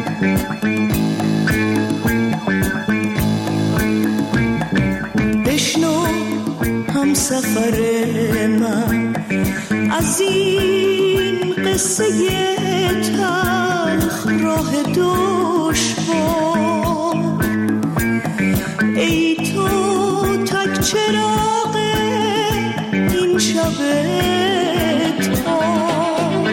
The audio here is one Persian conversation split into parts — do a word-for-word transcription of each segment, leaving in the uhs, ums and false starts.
بشنو هم سفر من از این قصه تلخ راه دشوار، ای تو تک چراغ این شب تار،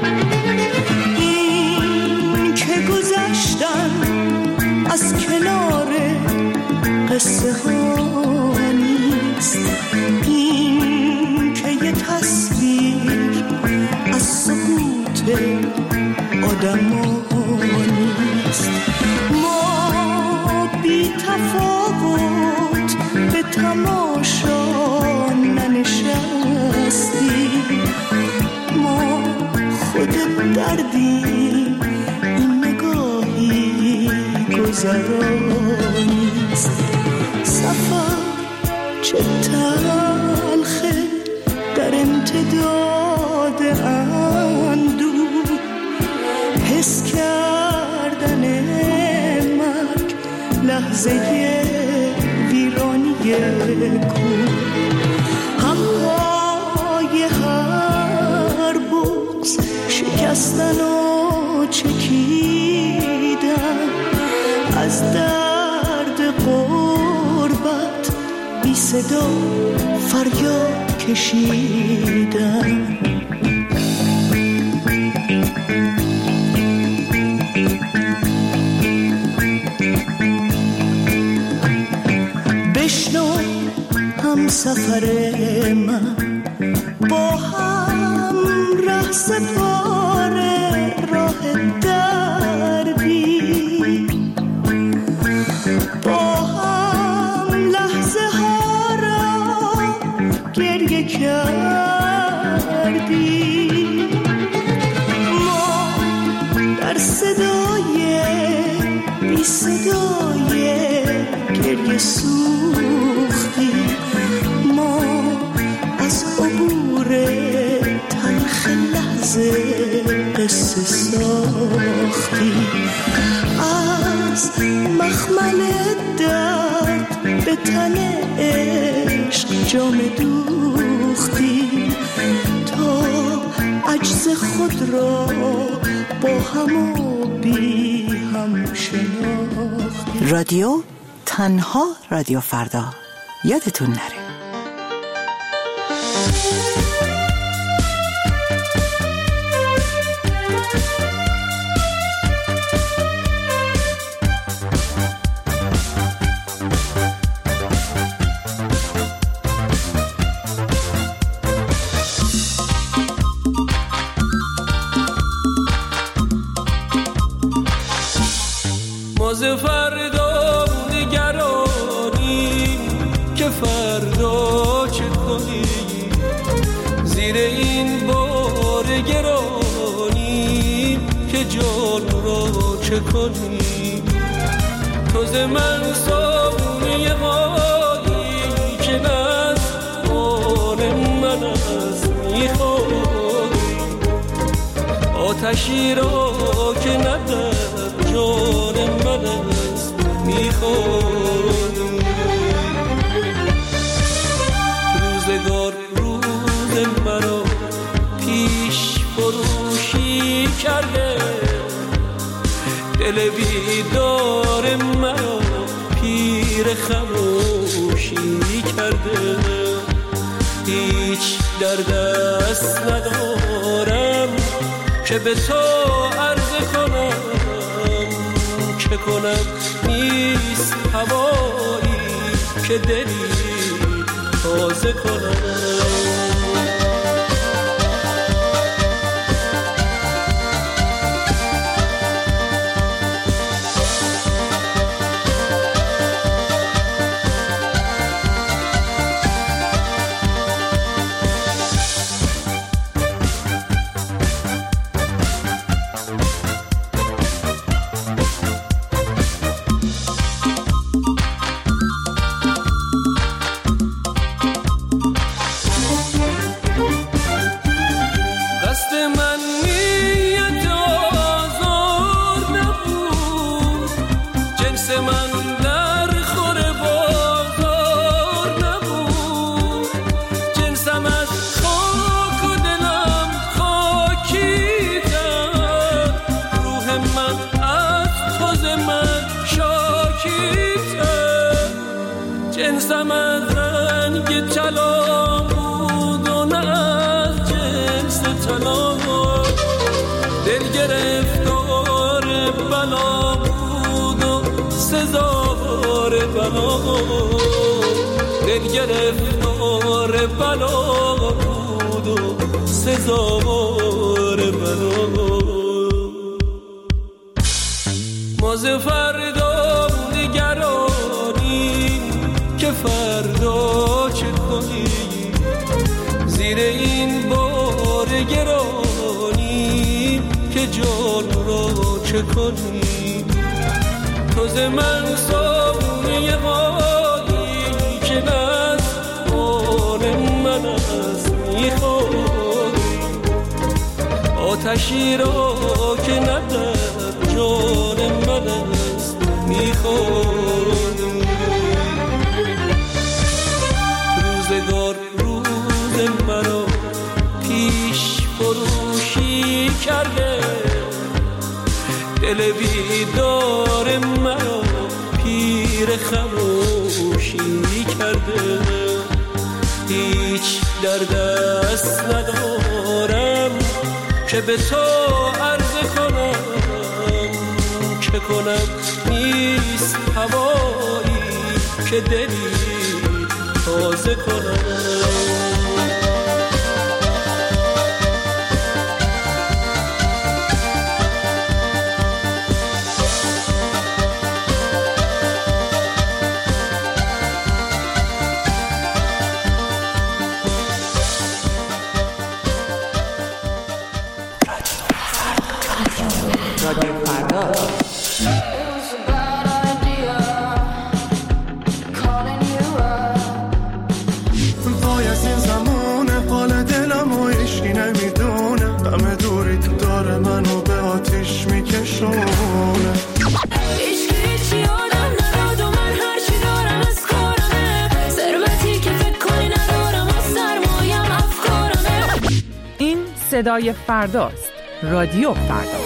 این که گذشتن از کنار قصه ها نیست، این که یه تصویر از سکوت آدم ها نیست. ما بی تفاوت به تماشا ننشستیم، ما خود دردیم، این نگاهی گذرانیست. سفر چه تلخه در امتداد اندوه، حس کردن مرگ لحظه ویرانی کوه، هم پای هر بغض شکستن و چکیدن، از درد غربت بی صدا فریاد کشیدن. بشنو هم سفر من با هم ره سپاره راه دربی، با هم لحظه ها را گریه کردی، ما در صدای بی صدای گریه سوختی، ما از عبور تلخ لحظه قصه ساختی، از مخمل درد به تن عشق جام دوختی، تا عجز خود را با هم و بی هم شناختی. رادیو تنها رادیو فردا، یادتون نره. ماز فردا نگرانی که فردا چه کنی، زیر این بار گرانی که جان را چه کنی. تو ز من صابونه هایی که از آن من از میخوری، آتشی را که ندر جان من از میخوری. روزگار روز مرا پیش فروشی کرده، دل بیدار مرا پیر خموشی کرده. هیچ در دست ندارم که به تو عرض کنم، چه کنم نیست هوایی که دلی تازه کنم. من در خور بازار نبود، جنسم از خاک و دلم خاکی تر، روح من از تاز من شاکی تر، جنسم از رنگ طلا بود و نه از جنس طلا، دل گرفتار بلا بود و سزاوار بلا، دل گرفتار بلا بود و سزاوار بلا. ما ز فردا نگرانی که فردا چه کنی، زیر این بار گرانی که جان را چه کنی، تو ز من سامونی غالی که از آن من از میخواد، آتشی را که ندر جان من از میخواد. روزگار روز مرا پیش فروشی کرده، دل بیدار مرا پیر خموشی کرده، هیچ در دست ندارم که به تو عرض کنم، چه کنم نیست هوایی که دلی تازه کنم. رادیو فردا. وای از این زمونه حال دلم و عشقی نمیدونه، همه دوری تو داره منو به آتیش میکشونه. این صدای فرداست. رادیو فردا.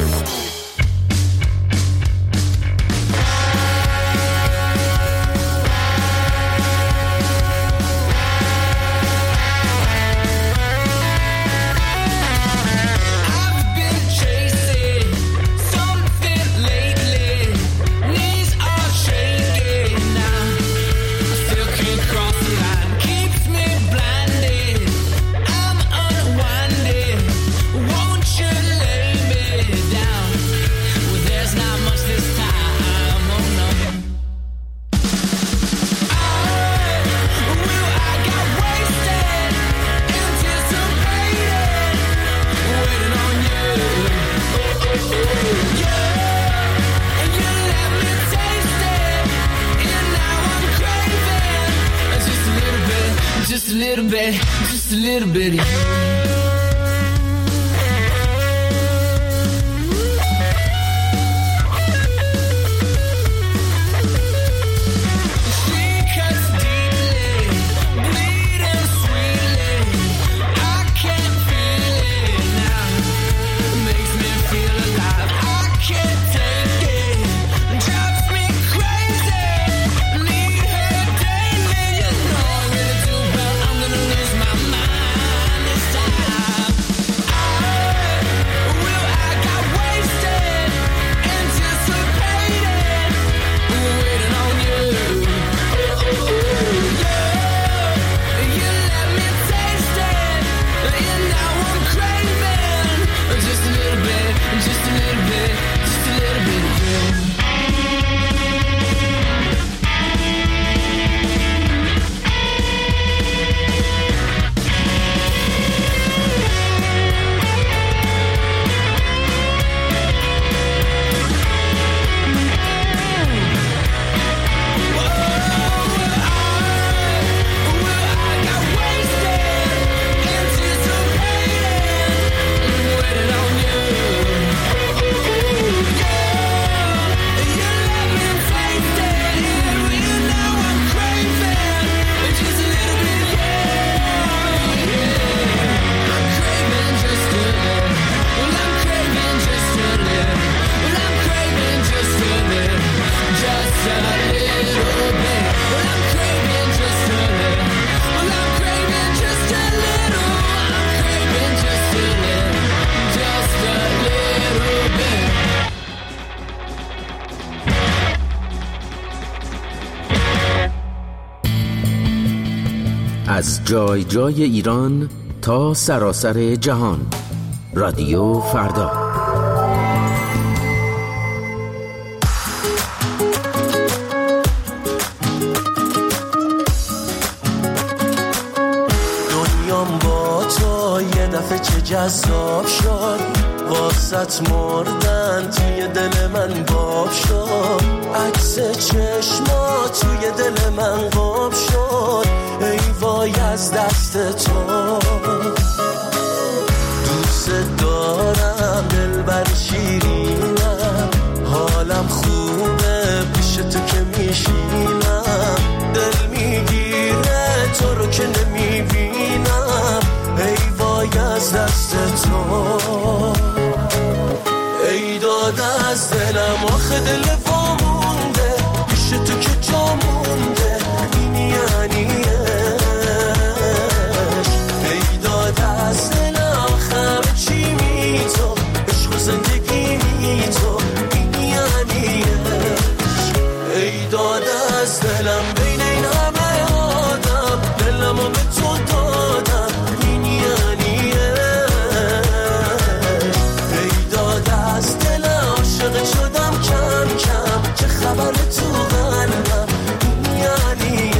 Just a little bit, just a little bit. Stop. از جای جای ایران تا سراسر جهان. رادیو فردا. دنیام با تو یه دفعه چه جذاب شد، واسط مردن توی دل من باب شد، عکس چشما توی دل من قاب شد، ای وای از دست تو. دوست دارم دلبر شیرینم، حالم خوبه پیش تو که میشینم، دل میگیره تو رو که نمیبینم، ای وای از دست تو. ای داد از دلم آخه دل وامونده، پیش تو که جا مونده، این یعنی ای داد از دلم آخه چی می تو، عشق و زندگی می تو، این یعنی ای داد از دلم بین این همه آدم، دلمو به تو دادم، این یعنی ای داد از دلم عاشق شدم کم کم، چه خبر تو قلبم، این یعنی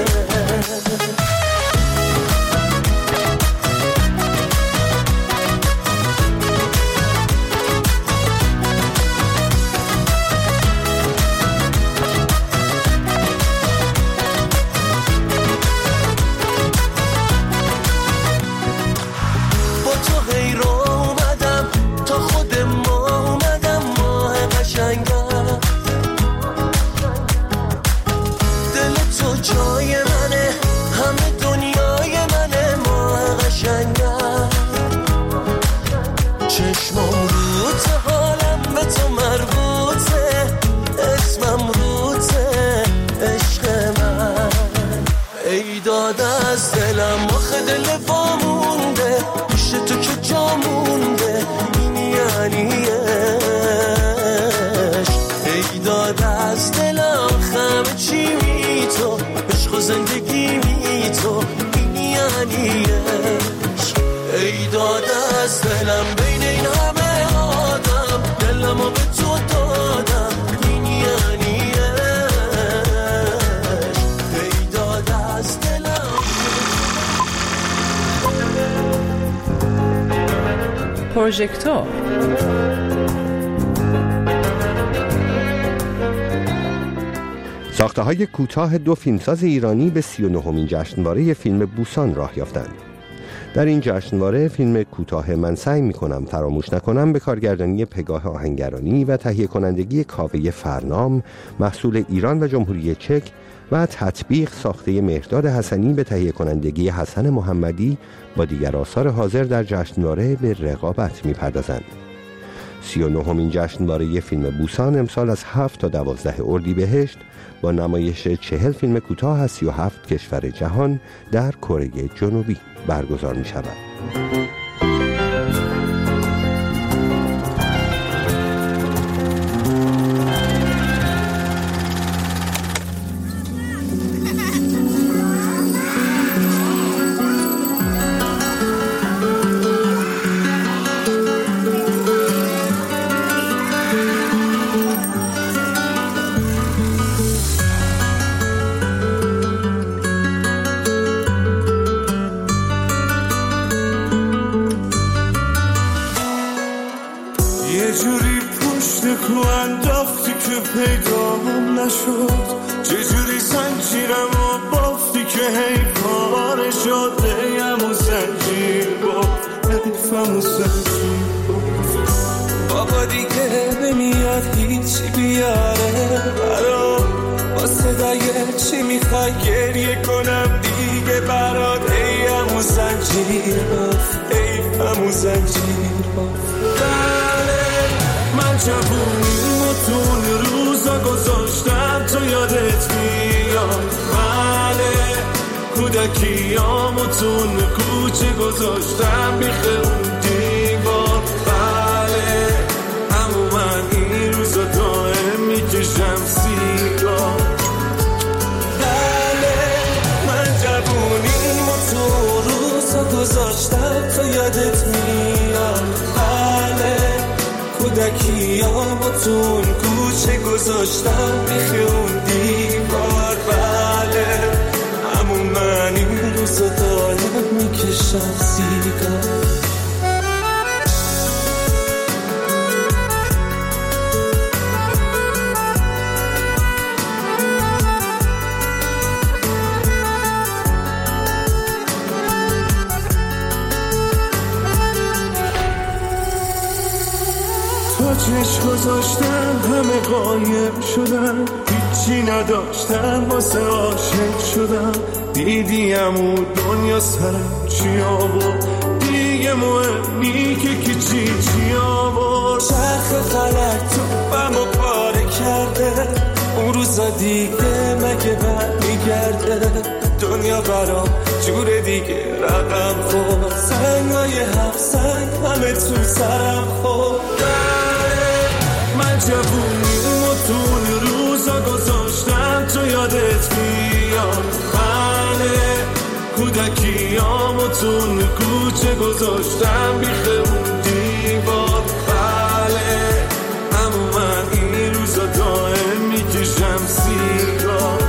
از دلم آخه دل وامونده، پیش تو که جا مونده، این یعنی عشق. ای داد از دلم خمه چی می تو، عشق و زندگی می تو، این یعنی عشق. ای داد از دلم بین این همه آدم، دلمو به تو دادم، این یعنی عشق. ای داد از دلم. پروژکتور ساخته‌های کوتاه دو فیلمساز ایرانی به سی و نهمین جشنواره فیلم بوسان راه یافتند. در این جشنواره فیلم کوتاه من سعی می‌کنم فراموش نکنم به کارگردانی پگاه آهنگرانی و تهیه کنندگی کاوه فرنام، محصول ایران و جمهوری چک، و تطبیق ساخته مهرداد حسنی به تهیه کنندگی حسن محمدی با دیگر آثار حاضر در جشنواره به رقابت می‌پردازند. سی و نهمین جشنواره فیلم بوسان امسال از هفت تا دوازده اردیبهشت با نمایش چهل فیلم کوتاه از سی و هفت کشور جهان در کره جنوبی برگزار می شود. چجوری زنجیرم و بافتی که هی پاره شد، هیم و زنجیر بافت، حیفم و زنجیر بافت. بابا دیگه نمیاد هیچی بیاره برات، با صدای چی میخوای گریه کنم دیگه برات، هیم و زنجیر بافت، حیفم و زنجیر بافت. بله من جوونیم و تون روزا گذاشتم تو یادت میاد، بله کودکیامو تون کوچه گذاشتم بیخ اون دیوار، بله همون من این روزا دائم میکشم سیگار. بله من جوونیم و کوچه گذاشتم بیخون دیوار. بله همون من این روزا دارم میکشم سیگار. چشم گذاشتم همه قایم شدم، هیچی نداشتم واسه عاشق شدم. دیدیم اون دنیا سرم چی آورد، دیگه مهمی که کی چی چی آورد. چرخ فلک تو بمو پاره کرده، اون روزا دیگه مگه برمیگرده. دنیا برام جور دیگه رقم خورد، سنگای هفت سنگ همه تو سرم خورد. من جوونیمو تو اون روزا گذاشتم تو یادت میاد. بله کودکیامو تو اون کوچه گذاشتم بیخ اون دیوار. بله همون من این روزا دائم میکشم سیگار.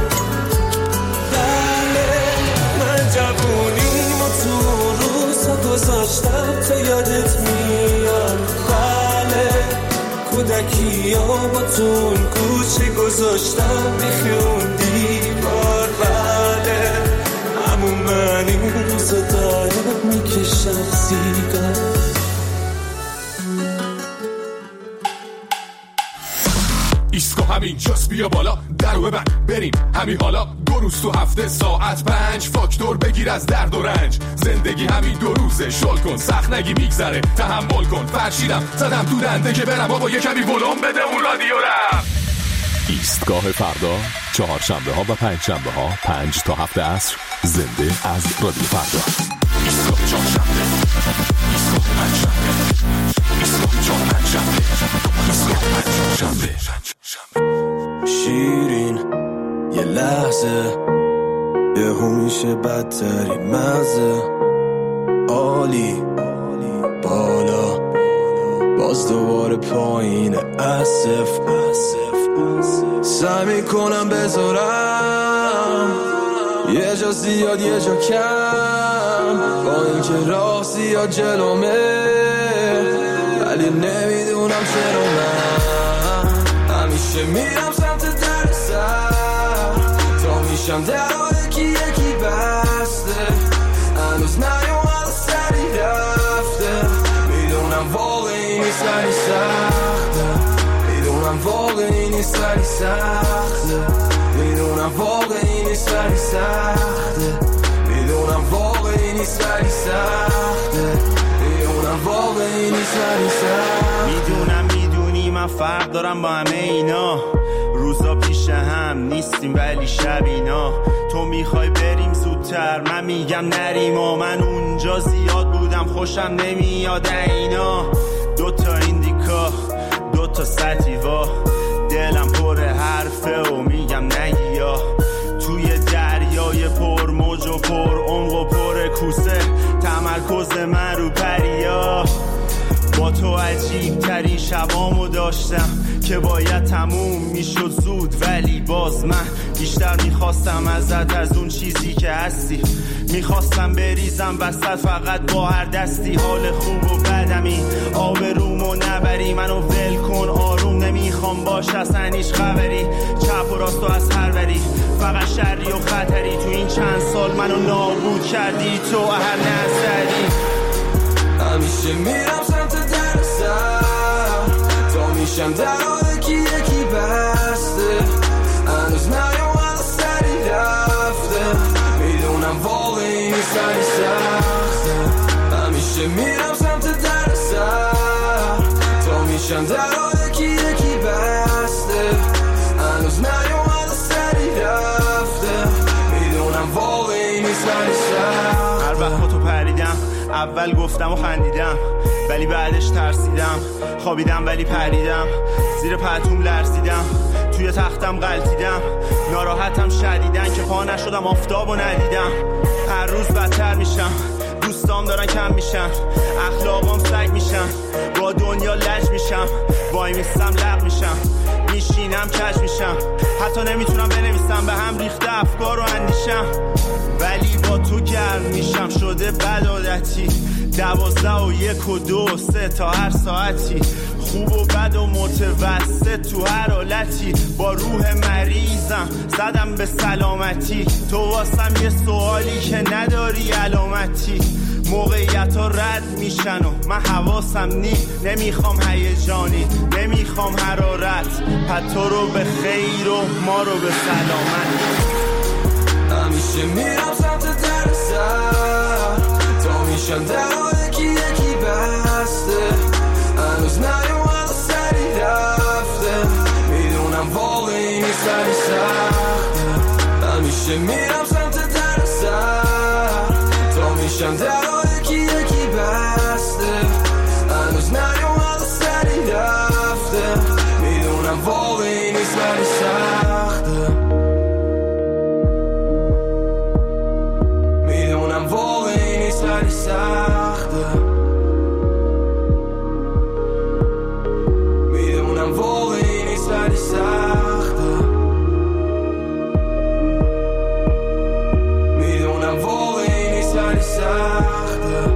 بله من جوونیمو تو اون روزا گذاشتم تو یادت میاد. بله کودکیامو تو اون کوچه گذاشتم بیخون دیوار. بله همون من این روزا دارم میکشم سیگار. ایسکو همین جاست بیا بالا درو ببند بریم همین حالا. دو روز تو هفته ساعت پنج فاکتور بگیر از درد و رنج. زندگی همین دو روزه شل کن سخت نگی میگذره تحمل کن. فرشیدم زدم تو دنده که برم بابا یه کمی ولوم بده اون رادیو رم. ایستگاه فردا چهارشنبه ها و پنج شنبه ها پنج تا هفت عصر زنده از رادیو فردا. ایستگاه چهارشنبه ایستگاه پنج شنبه ایستگاه چهار پنج شنبه ایستگاه پنج شنبه. شیرین یه لحظه یه همیشه بدترین مزه. عالی بالا باز دوباره پایین اسف. سعی میکنم بذارم یه جا زیاد یه جا کم، با اینکه راه زیاد جلومه ولی نمیدونم چرا من همیشه میرم سمت در سر تا میشم در یکی یکی بسته. هنوز نیومد سری رفته، میدونم واقعی نیست ولی سخته. میدونم واقعی نیست ولی سخته. میدونم واقعی نیست ولی سخته. میدونم واقعی نیست ولی سخته. میدونم واقعی نیست ولی سخته. میدونم میدونی من فرق دارم با همه اینا. روزا پیش هم نیستیم ولی شب اینا. تو میخوای بریم زودتر من میگم نریم و من اونجا زیاد بودم خوشم نمیاد اینا. دوتا ایندیکا دوتا ستیوا دلم پر حرفه و میگم نگیا. توی دریای پر موج و پر عمق و پر کوسه تمرکز من رو پریا. با تو عجیب ترین شبامو داشتم که باید تموم میشد زود ولی باز من بیشتر میخواستم ازت از اون چیزی که هستی. میخواستم بریزم وسط فقط با هر دستی. حال خوب و بدمی آبرومو نبری منو ول کن آروم نمیخوام باش اصلا هیچ خبری. چپ و راست و از هر وری فقط شری و خطری. تو این چند سال منو نابود کردی تو هر نظری. همیشه میرم سمت در سر تا میشم در یکی یکی بسته. هنوز نیومد سری رفته، میدونم واقعی نیست ولی سخته. همیشه میرم سمت در سر تا میشم در یکی یکی بسته. هنوز نیومد سری رفته، میدونم واقعی نیست ولی سخته. هر وقت با تو پریدم اول گفتم و خندیدم ولی بعدش ترسیدم. خوابیدم ولی پریدم زیر پتوم لرزیدم. توی تختم غلطیدم ناراحتم شدیدن که پا نشدم آفتاب و ندیدم. هر روز بدتر میشم دوستام دارن کم میشن اخلاقام سگ میشن با دنیا لج میشم وای میستم لق میشم میشینم کج میشم، حتی نمیتونم بنویسم، به هم ریخته افکار و اندیشم، ولی با تو گرم میشم شده بد عادتی. دوازده و یک و دو و سه تا هر ساعتی، خوب و بد و متوسط تو هر حالتی، با روح مریضم زدم به سلامتی. تو واسم یه سوالی که نداری علامتی، موقعیت ها رد میشن و من حواسم نی، نمیخوام هیجانی نمیخوام حرارت، پس تو رو به خیر و ما رو به سلامت. همیشه میرم سمت در سر، تا میشن در یکی یکی بسته، هنوز نیومد و سری رفته، میدونم واقعی نیست ولی سخته. همیشه میرم سمت در سر، تا میشن در یکی یکی بسته، هنوز نیومد و سری رفته، میدونم واقعی نیست ولی سخته. میدونم واقعی نیست ولی سخته. میدونم واقعی نیست ولی سخته. میدونم واقعی نیست ولی سخته.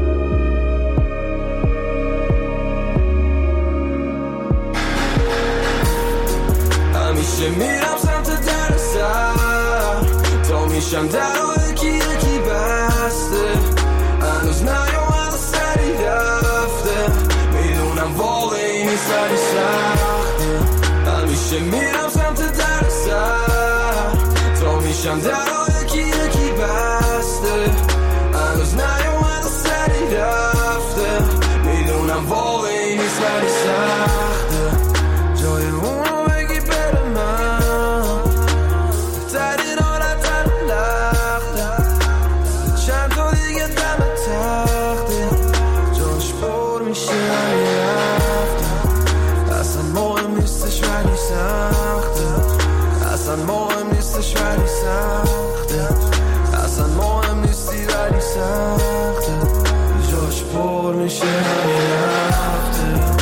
همیشه میرم سمت در سر، تا میشم در یکی یکی بسته، هنوز نیومد و سری رفته، میدونم واقعی نیست ولی سخته. همیشه میرم سمت در سر، تا میشم در یکی یکی بسته، هنوز نیومد و سری رفته، میدونم واقعی نیست ولی سخته. جای اونو بگی بره من، تری نارد تر لخته، چند تا دیگه دم تخته، جاش پر میشه ولی رفته، اصلا مهم نیستش ولی سخته، اصلا مهم نیستش ولی سخته، اصلا مهم نیستی ولی سخته، جاش پر میشه ولی رفته.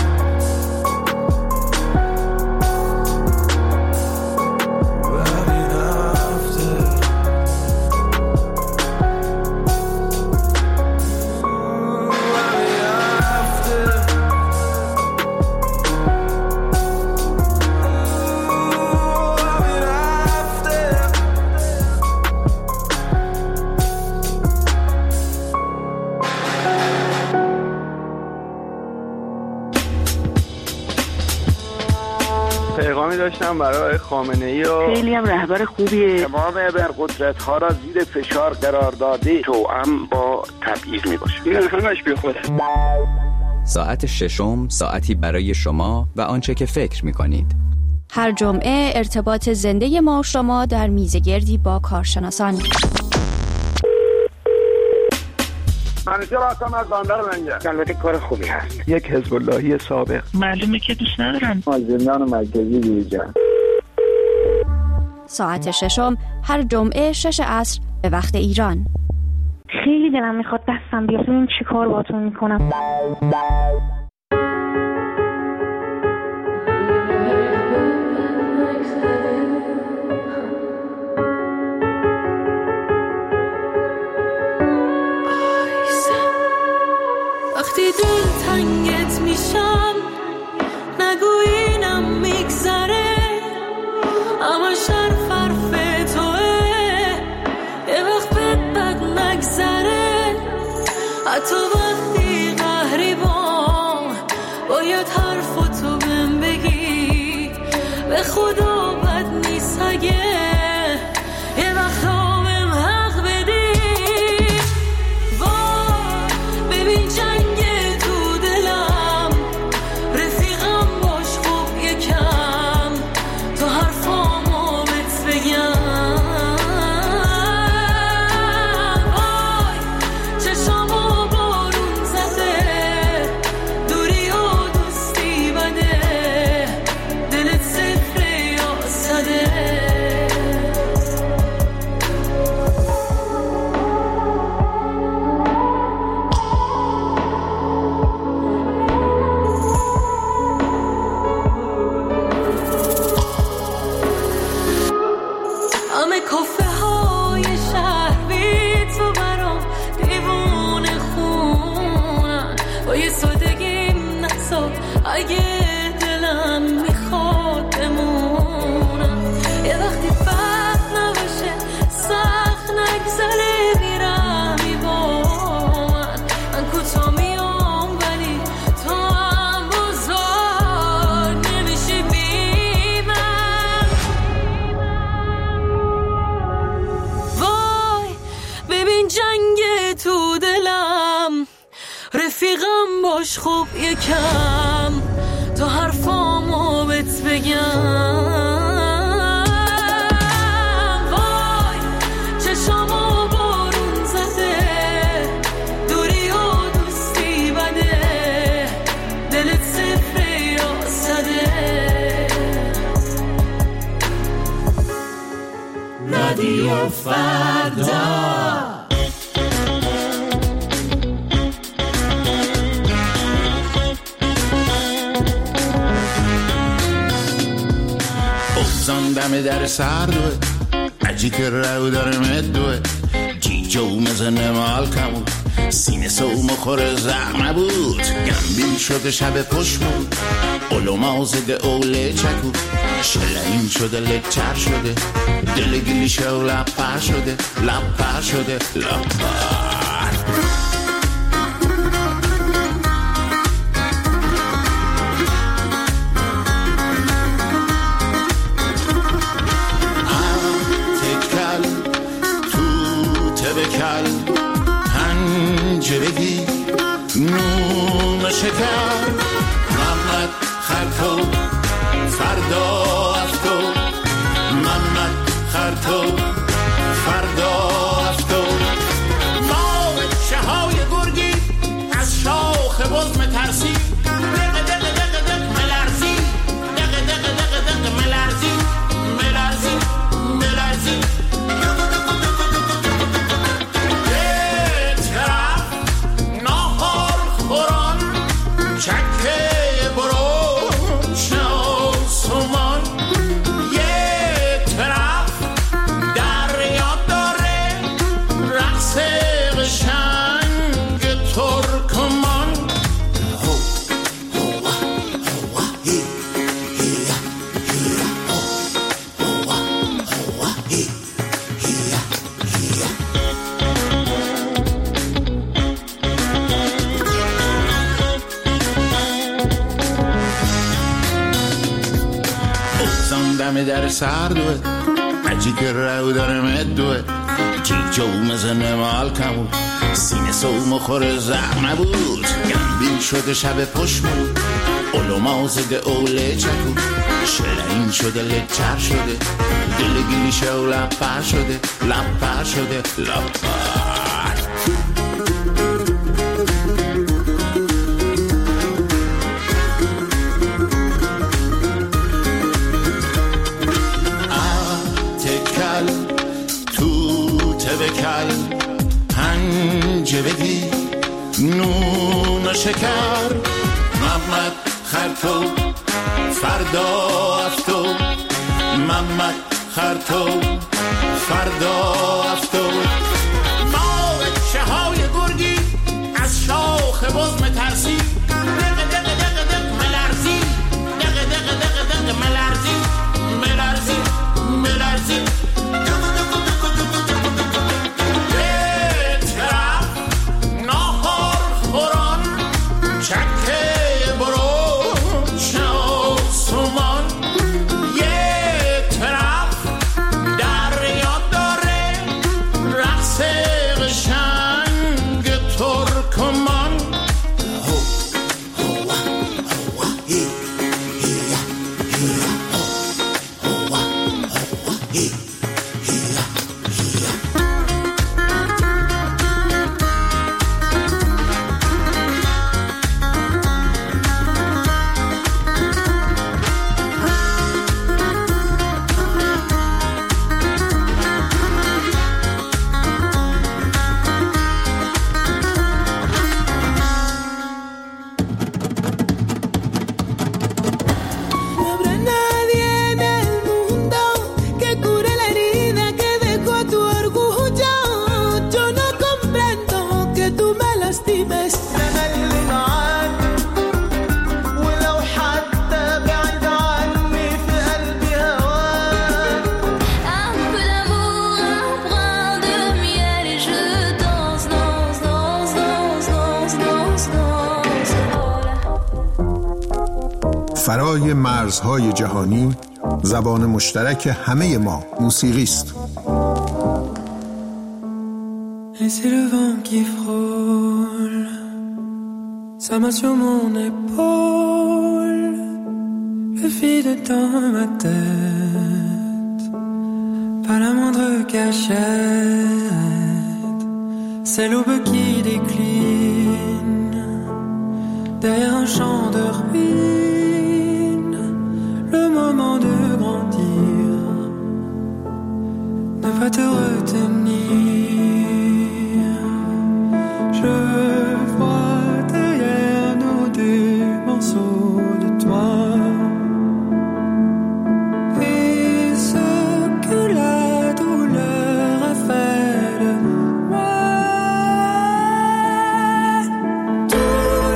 پیغامی داشتم برای خامنه‌ای و خیلی هم رهبر خوبیه. تمام ابرقدرت‌ها را زیر فشار قرار داده، توأم با تبعیض میباشه. این همش بیخوده. ساعت ششم ساعتی برای شما و آنچه که فکر میکنید. هر جمعه ارتباط زنده ما شما در میزگردی با کارشناسان. منیجر هستم از بندر منگه. البته کار خوبی هست. یک حزب اللهی سابق. معلومه که دوست ندارن. از زندان مرکزی بیرون. ساعت ششم هر جمعه شش عصر به وقت ایران. خیلی دلم میخواد دستم بیاد ببینم چی کار باهاتون میکنم. وقتی دل تنگت میشم نگو اینم میگذره، اما شرف حرف توه یه وقت بهت بد نگذره، حتی وقتی قهری بام باید حرفتو بهم بگی، به خدا بد نیست اگه یه وقت همم حق بدی. وای ببین جنگ تو دلم، رفیقم باش خوب یکم تو حرفامو بهت بگم. وای چشامو بارون زده، دوری و دوستی بده، دلت صفره یا باش خوب یکم تا حرفامو بهت بگم. وای چشامو بارون زده، دوری و دوستی بده، دلت صفره یا صده. رادیو فردا دم در سردوه عجی که رو داره مدوه جیجه و مزنه مال کمود سینه سو مخور زخمه بود گمبیل شده شب پشت بود اولو مازده اوله چکود شلعین شده لکچر شده دل گلیشه و لپر شده لپر شده لپر. پنجرگی نون شکر محمد خرطو فردا افتو محمد خرطو فردا افتو ما بچه های گرگی از شاخ بزم ترسی دقه دقه دقه دقه ملرزی دقه دقه دقه دقه ملرزی ملرزی ملرزی در سردوه عجی که رو داره مدوه جیجه و مزنه مال کمود سینه سو مخور زخمه بود گمبیل شده شب پشت بود اولو مازده اوله چکود شلعین شده لکچر شده دل گلیشه و لپر شده لپر شده لپر. پنجه بگی نون و شکر محمد خرطو فردا افتو محمد خرطو فردا افتو ما بچه های گرگی از شاخ بزم ترسی دقه دقه دقه دقه ملرزی دقه دقه دقه دقه ملرزی ملرزی ملرزی فرای مرزهای جهانی زبان مشترک همه ما موسیقی است. Et c'est le vent qui frôle, Sa main sur mon épaule, le vide dans ma tête, pas la moindre cachette, c'est l'aube qui décline, derrière un champ de ruines, le moment de grandir, ne pas te retenir, je vois derrière nous des morceaux de toi. Et ce que la douleur a fait de moi, tout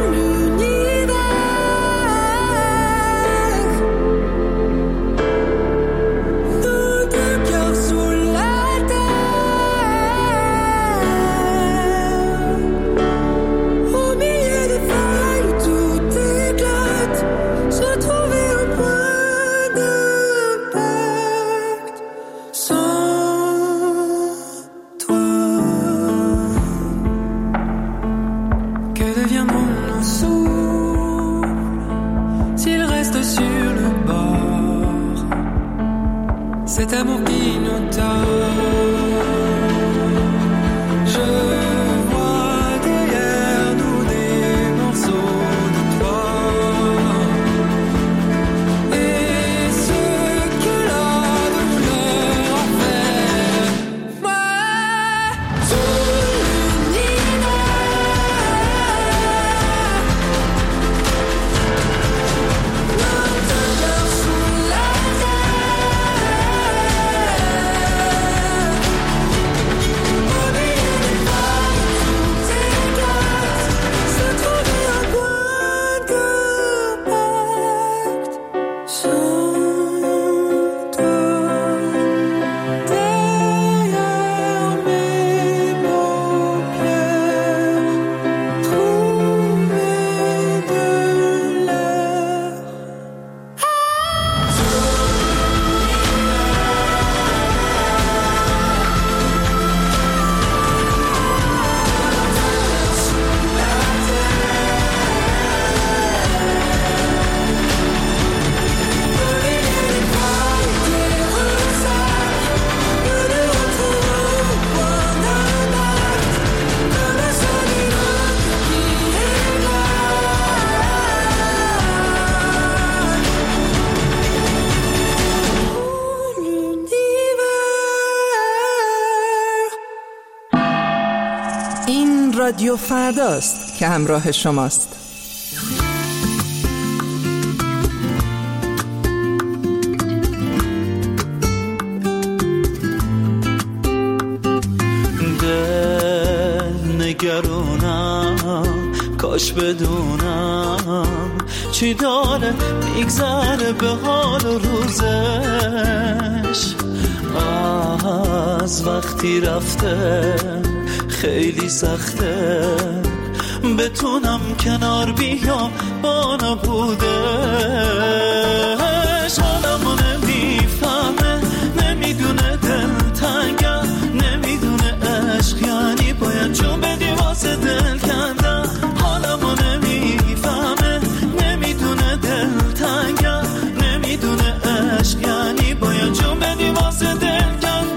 l'univers, nos deux cœurs sous la terre, au milieu des failles où tout éclate, se trouver un point d'impact. Sans toi, que devient mon souffle s'il reste sur le bord? Cet amour qui nous tord. Je vois derrière nous des morceaux de toi. Et ce que la douleur a fait, moi, tout l'univers, nos deux cœurs sous la این رادیو فرداست که همراه شماست. دل نگرانم، کاش بدونم چی داره میگذره به حال و روزش. از وقتی رفته خیلی سخته بتونم کنار بیام با نبودش. حالمو نمیفهمه، نمیدونه دلتنگم، نمیدونه عشق یعنی باید جون بدی واسه دل کندم. حالمو نمیفهمه، نمیدونه دلتنگم، نمیدونه عشق یعنی باید جون بدی واسه دل کندم.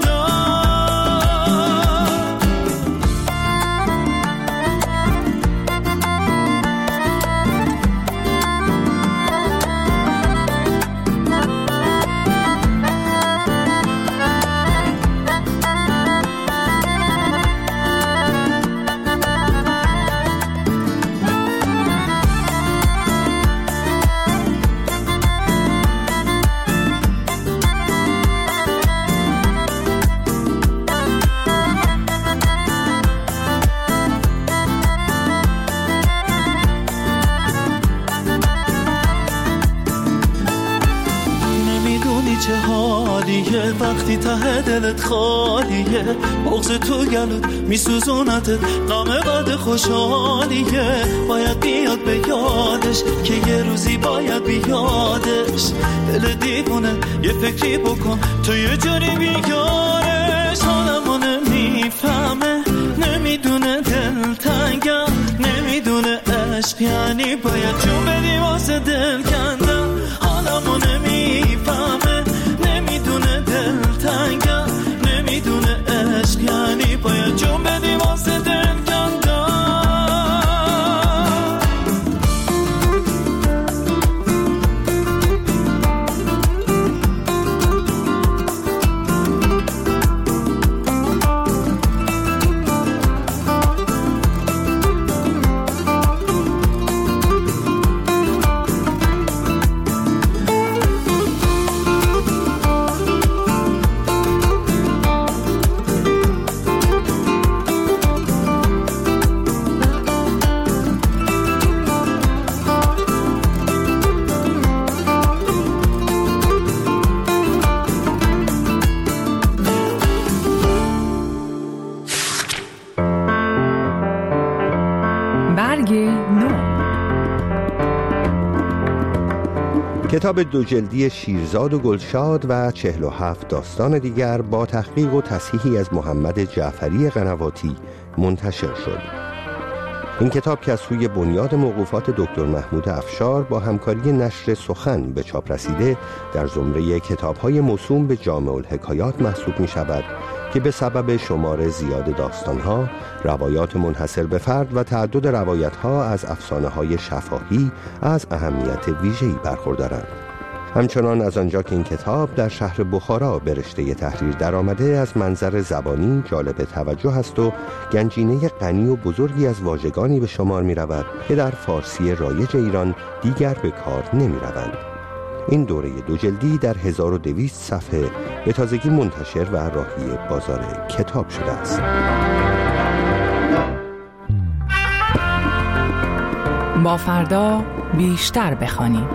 چه حالیه وقتی ته دلت خالیه، بغض تو گلوت میسوزونتت، غم بعد خوشحالیه. باید بیاد به یادش که یه روزی باید بیادش. دل دیوونه یه فکری بکن تو یه جوری بیارش. حالمو نمیفهمه، نمیدونه دلتنگم، نمیدونه عشق یعنی باید جون بدی واسه دل کندم. حالمو نمیفهمه، نمیدونه دلتنگم، نمیدونه عشق یعنی باید جون بدی واسه دل کندم. کتاب دو جلدی شیرزاد و گلشاد و چهل و هفت داستان دیگر با تحقیق و تصحیحی از محمد جعفری قنواتی منتشر شد. این کتاب که از سوی بنیاد موقوفات دکتر محمود افشار با همکاری نشر سخن به چاپ رسیده، در زمره کتاب‌های موسوم به جامع الحکایات محسوب می شود که به سبب شمار زیاد داستان‌ها، روایات منحصر به فرد و تعدد روایت‌ها از افسانه‌های شفاهی از اهمیت ویژه‌ای برخوردارند. همچنان از آنجا که این کتاب در شهر بخارا به رشته تحریر درآمده، از منظر زبانی جالب توجه است و گنجینه غنی و بزرگی از واژگانی به شمار می رود که در فارسی رایج ایران دیگر به کار نمی روند. این دوره دو جلدی در هزار و دویست صفحه به تازگی منتشر و راهی بازار کتاب شده است. با فردا بیشتر بخوانیم.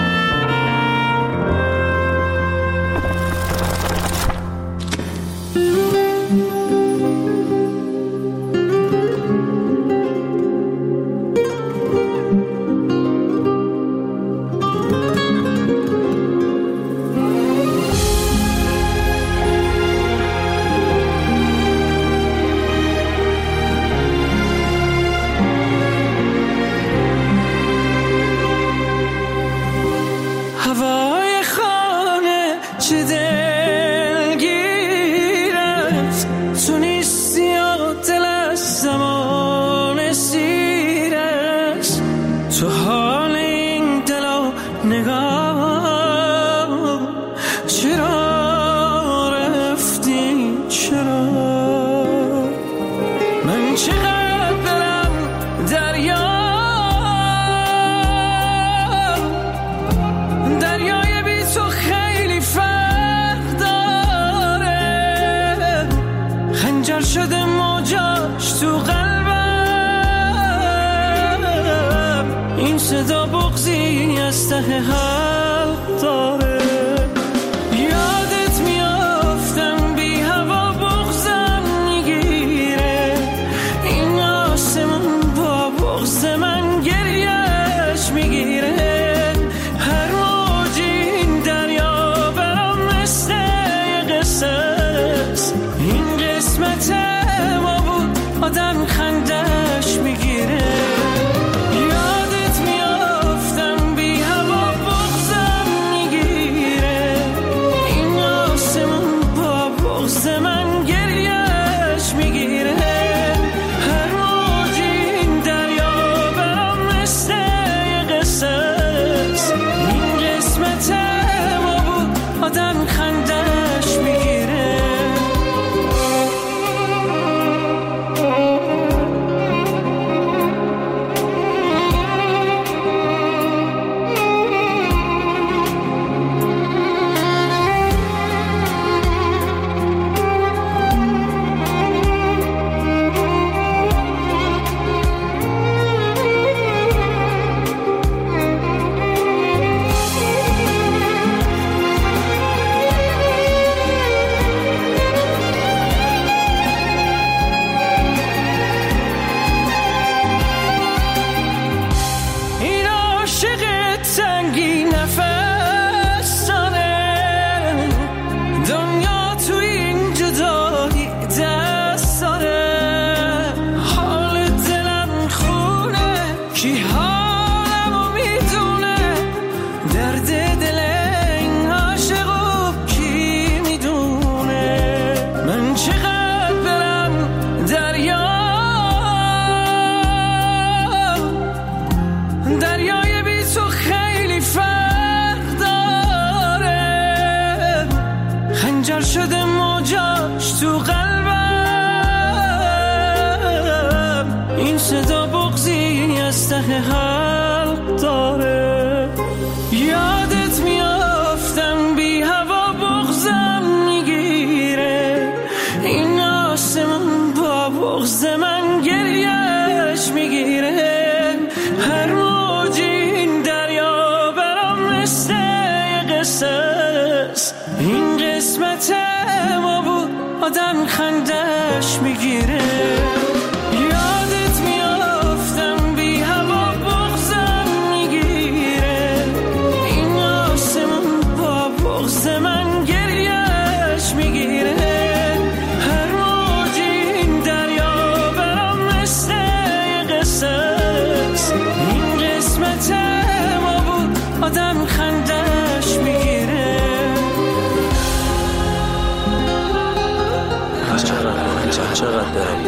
شده موجاش تو قلبم، این صدا بغضی از ته حلق داره. یادت میافتم بی هوا بغضم میگیره، این آسمون با بغض من گریش میگیره. هر موجی این دریا برام مثل قصه است، این قسمت ما بود آدم خندش میگیره. یادت میافتم بی هوا بغضم میگیره. خنجر شده موجاش تو قلبم، این صدا بغضی از ته حلق داره. یادت میافتم بی هوا بغضم میگیره، این آسمون با بغض من گریش میگیره. هر موجی این دریا برام مثل قصه است، این قسمت ما بود آدم خندش میگیره. یادت میافتم بی هوا بغضم میگیره، این آسمون با بغض من گریش میگیره. هر موجی این دریا برام مثل قصه است، این قسمت ما بود آدم خندش میگیره. چقدر چقدر دارم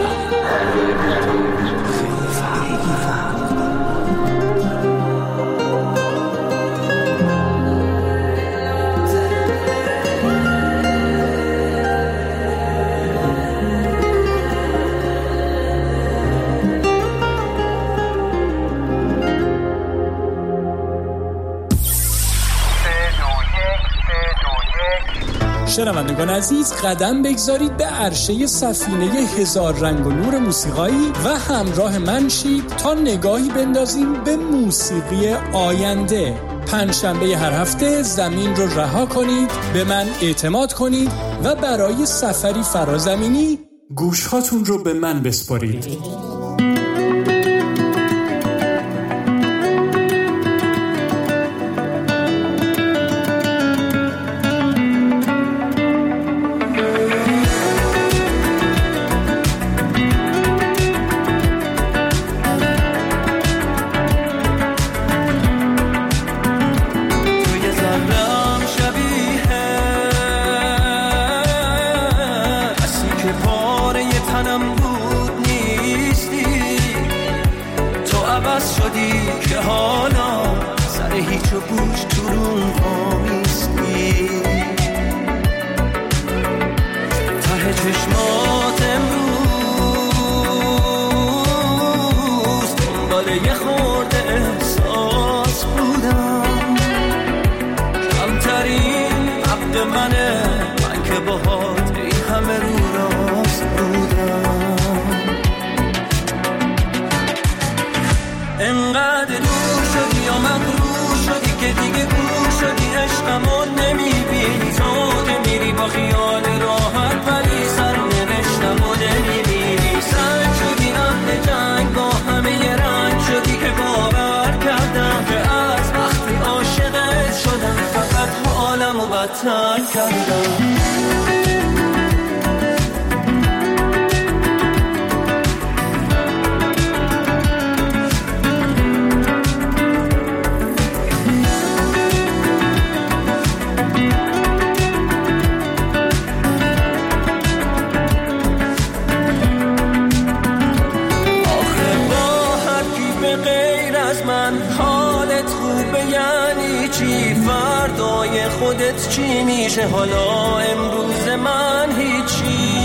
شنوندگان عزیز، قدم بگذارید به عرشه سفینه هزار رنگ و نور موسیقایی و همراه من شید تا نگاهی بندازیم به موسیقی آینده. پنجشنبه هر هفته زمین رو رها کنید، به من اعتماد کنید و برای سفری فرازمینی گوشهاتون رو به من بسپارید. خودت چی میشه حالا؟ امروز من هیچی.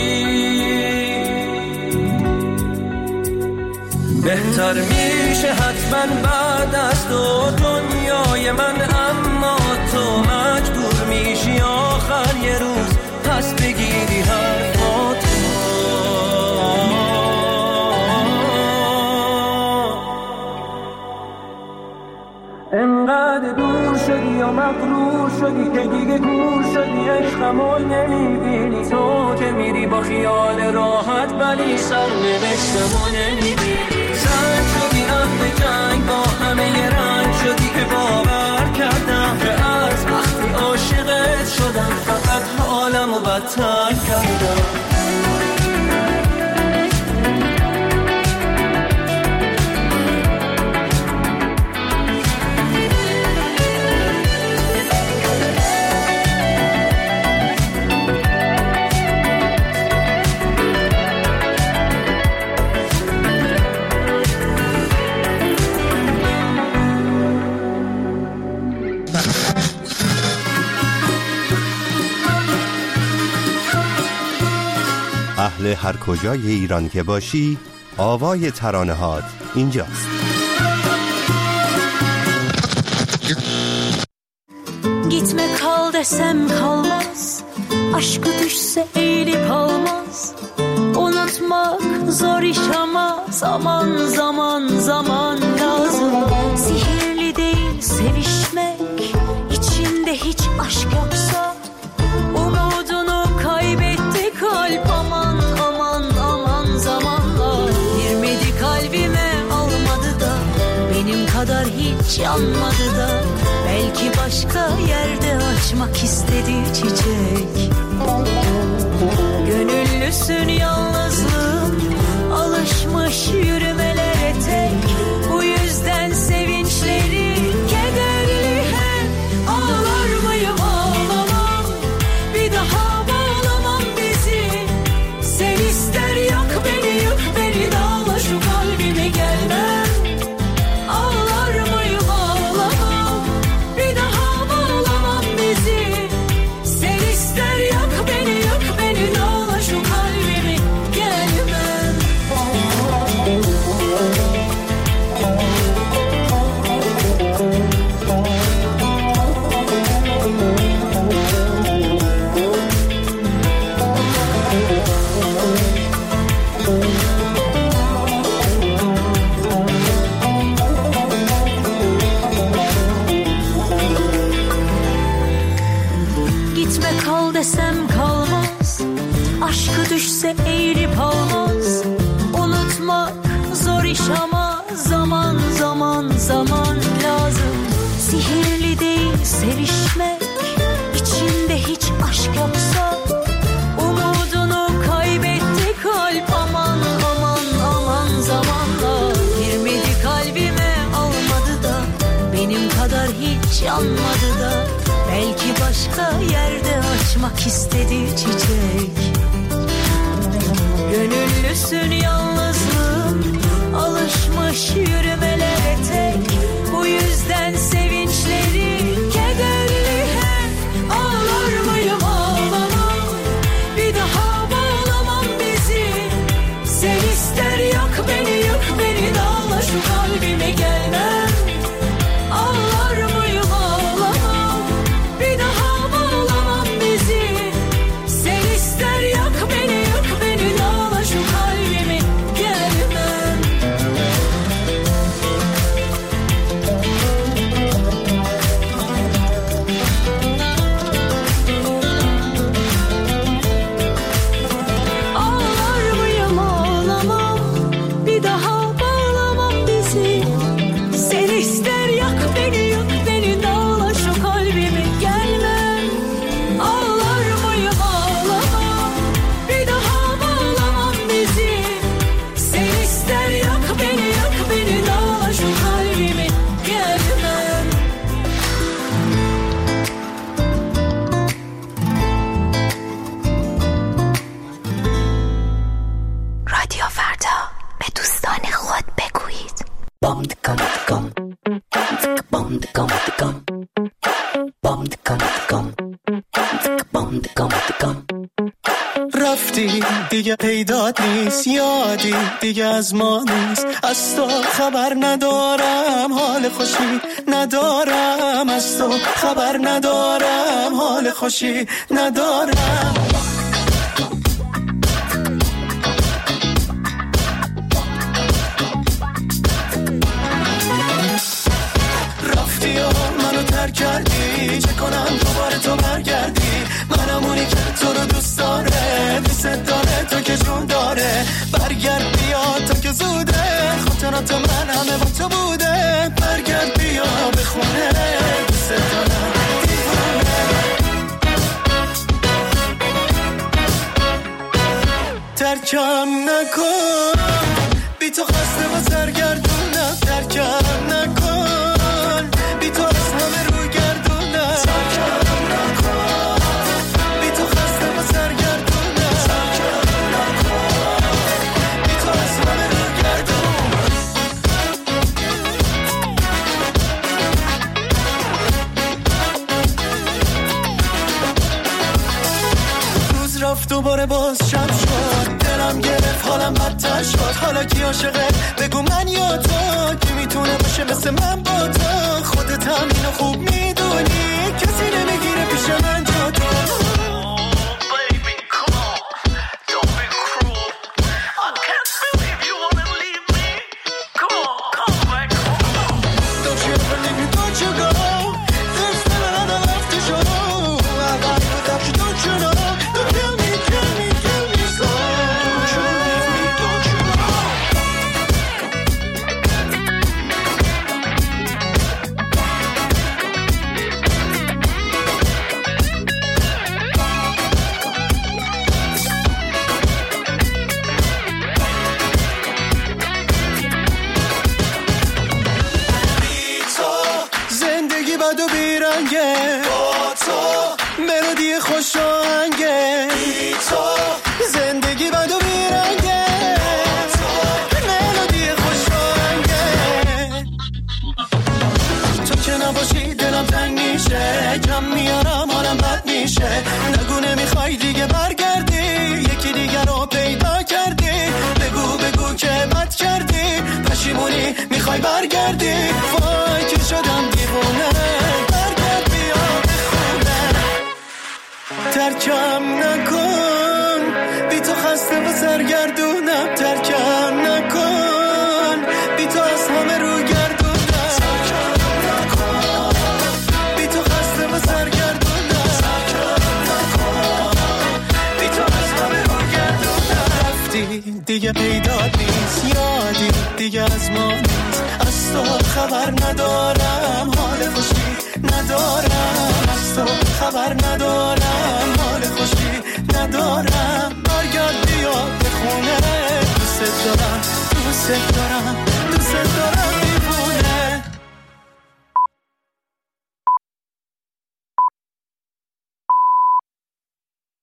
بهتر میشه حتما بعد از تو دنیای من، اما تو مجبور میشی آخر یه روز پس بگیری حرفاتو. انقدر دور شدی یا مغرور شدی که دیگه کور شدی، عشقمو نمیبینی تو که میری با خیال راحت، ولی سرنوشتمو نمیبینی. زن شدی اهل جنگ با همه ی رنگ شدی که باور کردم که از وقتی عاشقت شدم فقط حالمو بدتر کردم. اهل هر کجای ایران که باشی، آوای ترانه هات اینجاست. Gitme kal desem kalmaz, aşkı düşse eğilip almaz. Unutmak zor iş ama zaman zaman zaman lazım. Sihirli değil sevişmek, içinde hiç aşk yoksa. Umudunu kaybetti kalp, aman aman aman zamanla. Girmedi kalbime almadı da, benim kadar hiç yanmadı da. Belki başka yerde açmak istedi çiçek. Gönüllüsün yalnızlığım, alışmış yürümelere tek. Bu yüzden sevinçleri kederli hep. Ağlar mıyım ağlamam, bir daha bağlamam bizi. Sen ister yak beni yık beni, dağla şu kalbimi gelmem. Ağlar mıyım ağlamam, bir daha bağlamam bizi. Sen ister yak beni yık beni, dağla şu kalbimi gelmem. Gitme kal desem kalmaz, aşkı düşse eğilip almaz. Unutmak zor iş ama zaman zaman zaman lazım. Sihirli değil sevişmek, içinde hiç aşk yoksa. Umudunu kaybetti kalp, aman aman aman zamanla. Girmedi kalbime almadı da, benim kadar hiç yanmadı da. Belki başka yerde açmak istedi çiçek. Gönüllüsün yalnızlığım, alışmış yürümelere tek. Bu yüzden sevinçleri kederli hep. Ağlar mıyım ağlamam, bir daha bağlamam bizi. Sen ister yak beni yık beni, dağla şu kalbime gelmem. Ağlar mıyım ağlamam, bir daha bağlamam bizi. Sen ister yak beni yık beni, dağla şu kalbimi gelmem. Ağlar mıyım ağlamam, bir daha bağlamam bizi. Sen ister yak beni yık beni, dağla şu kalbimi gelmem. Ağlar mıyım ağlamam, bir daha bağlamam bizi. Sen ister yak beni yık beni, dağla şu kalbimi gelmem. رادیو فردا، به دوستان خود بگویید. Bam tıkam tıkam, tık bam tıkam tıkam, bam tıkam tıkam, tık bam tıkam tıkam. رفتی دیگه پیدات نیست، یادی دیگه از ما نیست. از تو خبر ندارم، حال خوشی ندارم. از تو خبر ندارم، حال خوشی ندارم. رفتی و منو ترک کردی، چه کنم دوباره تو برگردی. منم اونی که تو رو دوست داره، دوست داره تو که جون داره. برگرد بیا تو که زوده، خاطرات من همه با تو بوده. برگرد بیا به خونه، دوست دارم دیوونه. ترکم نکن، بی تو خسته و سرگردونم. ترکم نکن، بی تو از همه رو گردونم. ترکم نکن، بی تو خسته و سرگردونم. ترکم نکن، بی تو از همه رو گردونم. روز رفت رفت دوباره باز شب شد، دلم گرفت حالم بدتر شد. حالا کی عاشقه بگو من یا تو، کی میتونه باشه مثل من با تو؟ خودت هم اینو خوب میدونی، کسی نمیگیره پیش من جا تو. زندگی بد و بیرنگه، ملودی خوش آهنگه. تو که نباشی دلم تنگ میشه، کم میارم حالم بد میشه. نگو نمیخوای دیگه برگردی، یکی دیگه رو پیدا کردی. بگو بگو که بد کردی، پشیمونی میخوای برگردی. وای که شدم دیوونه، برگرد بیا بخونه. ترکم نکن بی تو خسته و سرگردونم، ترکم نکن بی تو از همه رو گردونم. ترکم نکن بی تو خسته و سرگردونم، ترکم نکن بی تو از همه رو گردونم. رفتی دیگه پیدات نیست، یادی دیگه از ما نیست. از تو خبر ندارم، حال خوشی ندارم. از تو خبر ندارم، حال خوشی ندارم. برگرد بیا به خونه، دوست دارم دوست دارم.